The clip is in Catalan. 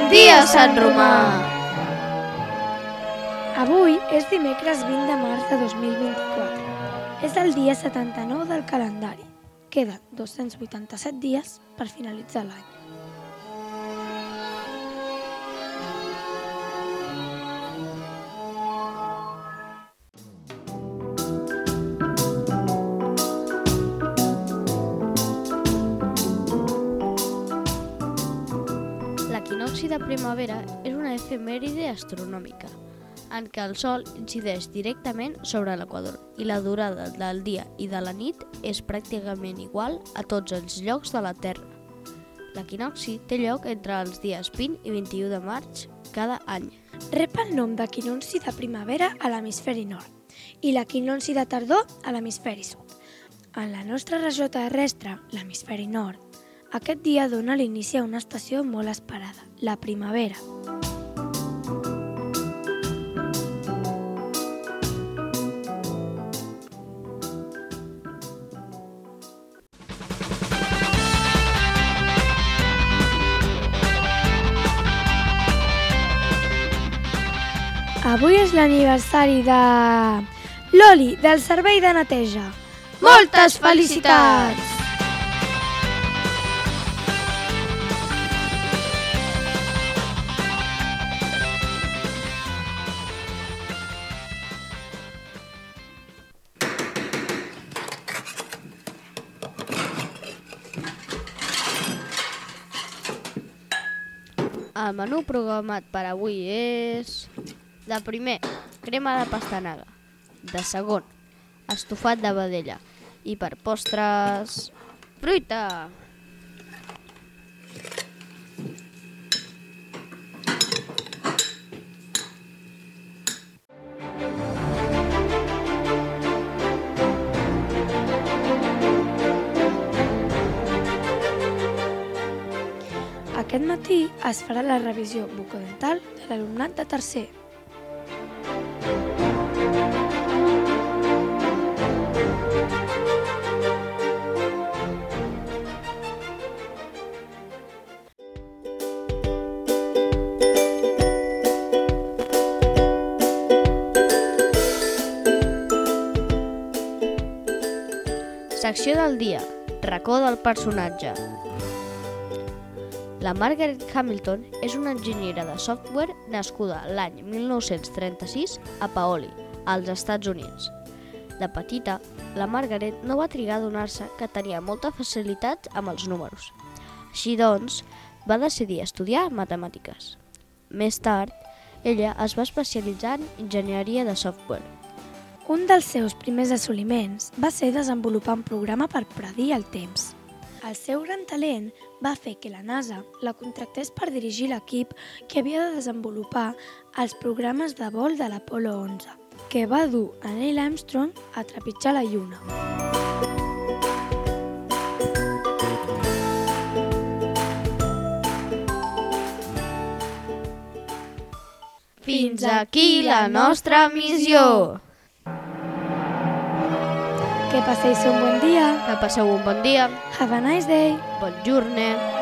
Bon dia, Sant Romà! Avui és dimecres 20 de març de 2024. És el dia 79 del calendari. Queden 287 dies per finalitzar l'any. L'equinocci de primavera és una efemèride astronòmica en què el Sol incideix directament sobre l'equador i la durada del dia i de la nit és pràcticament igual a tots els llocs de la Terra. L'equinocci té lloc entre els dies 20 i 21 de maig cada any. Rep el nom d'equinocci de primavera a l'hemisferi nord i l'equinocci de tardor a l'hemisferi sud. En la nostra regió terrestre, l'hemisferi nord, aquest dia dona l'inici a una estació molt esperada, la primavera. Avui és l'aniversari de l'Oli, del servei de neteja. Moltes felicitats! El menú programat per avui és... De primer, crema de pastanaga. De segon, estofat de vedella. I per postres... fruita! Aquest matí es farà la revisió bucodental de l'alumnat de tercer. Secció del dia. Racó del personatge. La Margaret Hamilton és una enginyera de software nascuda l'any 1936 a Paoli, als Estats Units. De petita, la Margaret no va trigar a adonar-se que tenia molta facilitat amb els números. Així doncs, va decidir estudiar matemàtiques. Més tard, ella es va especialitzar en enginyeria de software. Un dels seus primers assoliments va ser desenvolupar un programa per predir el temps. El seu gran talent va fer que la NASA la contractés per dirigir l'equip que havia de desenvolupar els programes de vol de l'Apollo 11, que va dur a Neil Armstrong a trepitjar la Lluna. Fins aquí la nostra missió! Que passeu un bon dia. Que passeu un bon dia. Have a nice day. Bon giorno.